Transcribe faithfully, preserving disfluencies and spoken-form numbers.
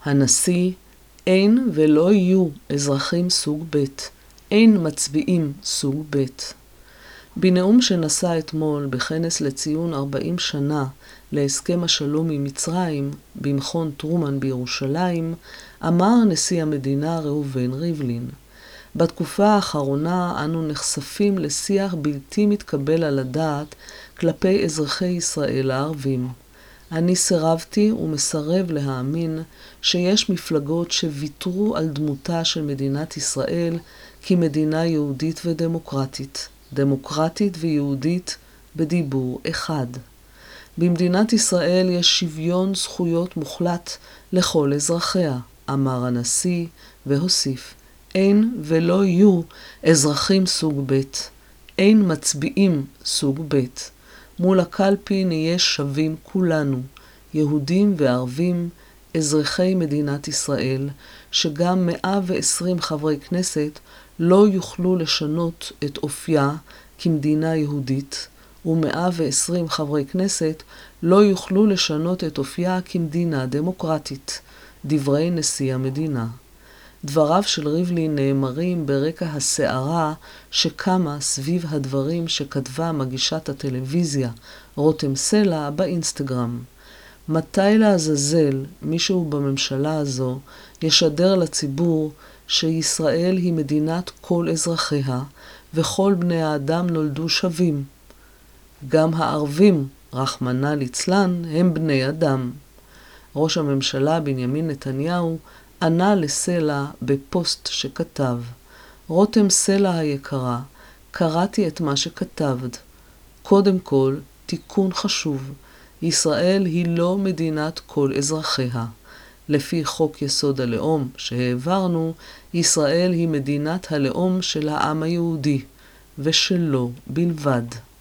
הנשיא, אין ולא יהיו אזרחים סוג ב', אין מצביעים סוג ב'. בנאום שנשא אתמול בכנס לציון ארבעים שנה להסכם השלום עם מצרים במכון טרומן בירושלים, אמר נשיא המדינה ראובן ריבלין: בתקופה האחרונה אנו נחשפים לשיח בלתי מתקבל על הדעת כלפי אזרחי ישראל הערבים. אני סירבתי ומסרב להאמין שיש מפלגות שוויתרו על דמותה של מדינת ישראל כמדינה יהודית ודמוקרטית, דמוקרטית ויהודית בדיבור אחד. במדינת ישראל יש שוויון זכויות מוחלט לכל אזרחיה, אמר הנשיא, והוסיף: אין ולא יהיו אזרחים סוג ב', אין מצביעים סוג ב'. מול הקלפי נהיה שווים כולנו, יהודים וערבים, אזרחי מדינת ישראל, שגם מאה ועשרים חברי כנסת לא יוכלו לשנות את אופייה כמדינה יהודית, ו-מאה ועשרים חברי כנסת לא יוכלו לשנות את אופייה כמדינה דמוקרטית. דברי נשיא המדינה. דבריו של ריבלין נאמרים ברקע הסערה שקמה סביב הדברים שכתבה מגישת הטלוויזיה רותם סלע באינסטגרם. מתי לעזאזל מישהו בממשלה הזו ישדר לציבור שישראל היא מדינת כל אזרחיה וכל בני האדם נולדו שווים? גם הערבים, רחמנא ליצלן, הם בני אדם. ראש הממשלה בנימין נתניהו ענה לסלע בפוסט שכתב: רותם סלע היקרה, קראתי את מה שכתבת. קודם כל, תיקון חשוב. ישראל היא לא מדינת כל אזרחיה. לפי חוק יסוד הלאום שהעברנו, ישראל היא מדינת הלאום של העם היהודי, ושלו בלבד.